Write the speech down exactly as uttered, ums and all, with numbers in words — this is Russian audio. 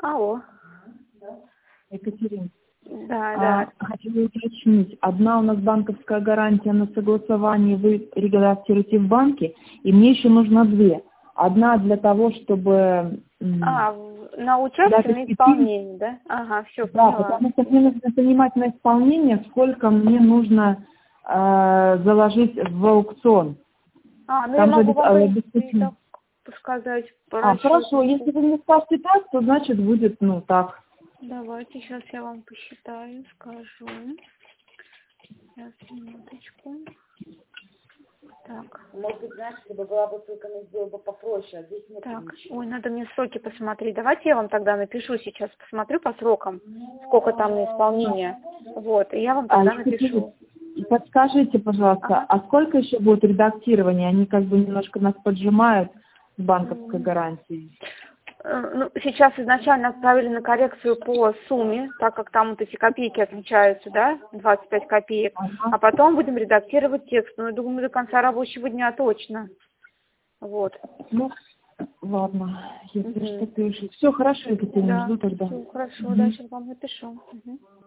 Алло. Екатерина, Да, а, да. хочу уточнить. Одна у нас банковская гарантия на согласование, вы редактируете в банке, и мне еще нужно две. Одна для того, чтобы... м, А, в- на участие, дать на эти исполнение, да? Ага, все, Да, поняла. потому что мне нужно понимать на исполнение, сколько мне нужно э, заложить в аукцион. А, ну я Там же могу обе- вам э, и, и обеспечено. так сказать по А, хорошо, расчету. если вы мне скажете так, то значит будет, ну, так. Давайте, сейчас я вам посчитаю, скажу. Сейчас, минуточку. Так, Может быть, знаешь, если бы была бы ссылка на сделку бы попроще, а здесь нет так. ничего. Ой, надо мне сроки посмотреть. Давайте я вам тогда напишу сейчас, посмотрю по срокам, сколько там на исполнение. Вот, и я вам А тогда Екатерина, напишу. подскажите, пожалуйста, Ага. а сколько еще будет редактирование? Они как бы немножко нас поджимают с банковской М. гарантией. Э, Ну, сейчас изначально отправили на коррекцию по сумме, так как там вот эти копейки отличаются, да, двадцать пять копеек. Ага. А потом будем редактировать текст. Ну, я думаю, до конца рабочего дня точно. Вот. Ну, ладно, если Мгм. что, пишу. Все хорошо, Екатерина, Да, жду тогда. все хорошо, да, Мгм. сейчас вам напишу. Мгм.